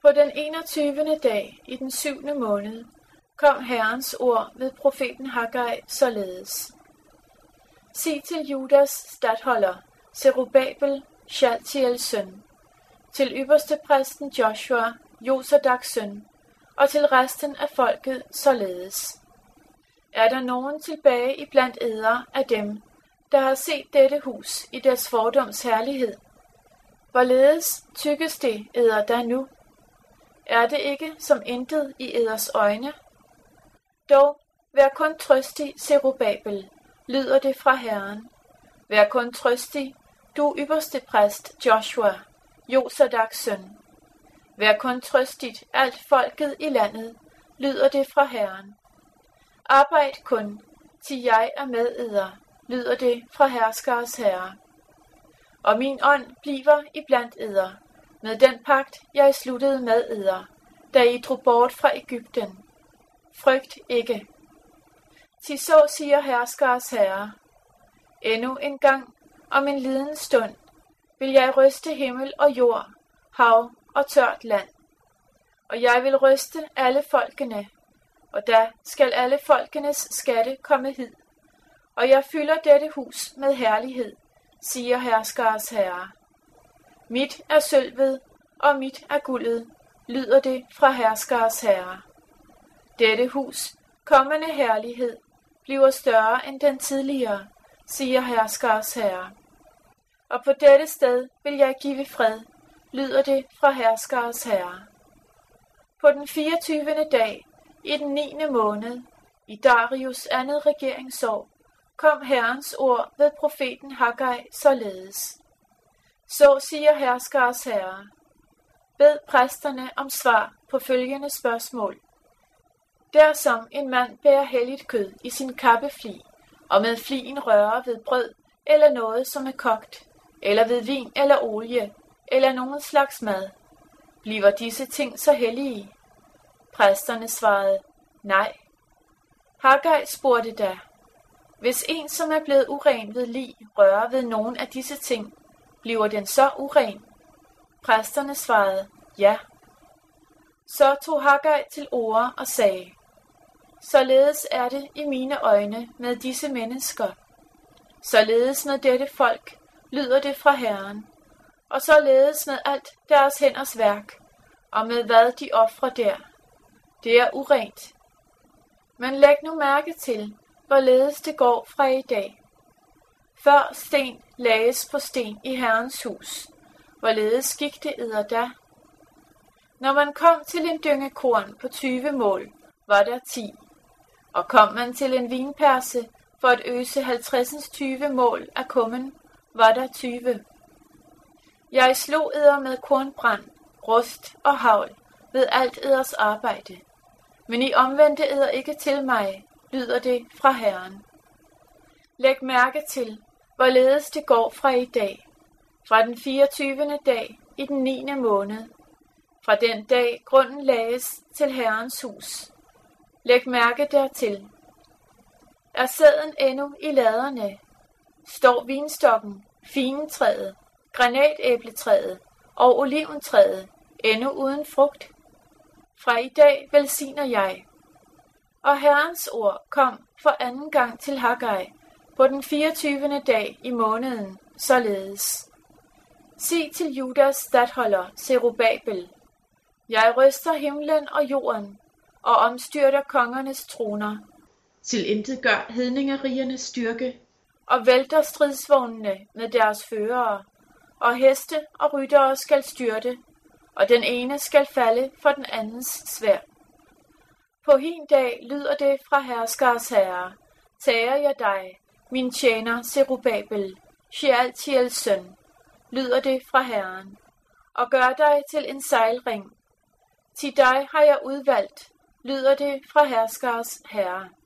På den 21. dag i den 7. måned kom Herrens ord ved profeten Haggai således. Sig til Judas statholder, Zerubabel, Shealtiels søn, til ypperstepræsten Joshua, Josadaks søn, og til resten af folket således. Er der nogen tilbage i blandt eder af dem, der har set dette hus i dets fordoms herlighed? Hvorledes tykkes det eder der nu? Er det ikke som intet i eders øjne? Dog, vær kun trøstig, Zerubabel, lyder det fra Herren. Vær kun trøstig, du ypperste præst Joshua, Josadaks søn. Vær kun trøstigt, alt folket i landet, lyder det fra Herren. Arbejd kun, til jeg er med eder, lyder det fra herskers herre. Og min ånd bliver iblandt eder, med den pagt, jeg sluttede med eder, da I drog bort fra Egypten. Frygt ikke. Til så siger herskers herre, endnu en gang om en liden stund vil jeg ryste himmel og jord, hav og tørt land. Og jeg vil ryste alle folkene, og da skal alle folkenes skatte komme hid. Og jeg fylder dette hus med herlighed, siger herskers herre. Mit er sølvet, og mit er guldet, lyder det fra herskers herre. Dette hus, kommende herlighed, bliver større end den tidligere, siger herskers herre. Og på dette sted vil jeg give fred, lyder det fra herskers herre. På den 24. dag i den 9. måned, i Darius andet regeringsår, kom Herrens ord ved profeten Haggai således. Så siger herskers herre, bed præsterne om svar på følgende spørgsmål. Der som en mand bærer helligt kød i sin kappefli, og med flien rører ved brød eller noget, som er kogt, eller ved vin eller olie, eller nogen slags mad, bliver disse ting så hellige? Præsterne svarede, nej. Haggai spurgte da, hvis en, som er blevet uren ved lig, rører ved nogen af disse ting, bliver den så uren? Præsterne svarede, ja. Så tog Haggai til orde og sagde, således er det i mine øjne med disse mennesker. Således med dette folk, lyder det fra Herren, og således med alt deres hænders værk, og med hvad de ofrer der. Det er urent. Men læg nu mærke til, hvorledes det går fra i dag. Før sten lages på sten i Herrens hus, hvorledes gik det eder da? Når man kom til en dynge korn på 20 mål, var der 10. Og kom man til en vinperse for at øse 50 20 mål af kummen, var der 20. Jeg slog eder med kornbrand, rust og havl ved alt eders arbejde. Men I omvendte eder ikke til mig, lyder det fra Herren. Læg mærke til, hvorledes det går fra i dag, fra den 24. dag i den 9. måned, fra den dag grunden lages til Herrens hus. Læg mærke dertil. Er sæden endnu i laderne? Står vinstokken, finetræet, granatæbletræet og oliventræet endnu uden frugt? Fra i dag velsigner jeg. Og Herrens ord kom for anden gang til Haggai på den 24. dag i måneden, således. Sig til Judas statholder, Zerubabel, jeg ryster himlen og jorden, og omstyrter kongernes troner, til intet gør hedningeriernes styrke, og vælter stridsvognene med deres førere, og heste og ryttere skal styrte, og den ene skal falde for den andens sværd. På hin dag lyder det fra herskers herre, tager jeg dig, min tjener Zerubabel, Shealtiels søn, lyder det fra Herren, og gør dig til en sejlring. Til dig har jeg udvalgt, lyder det fra herskers herre.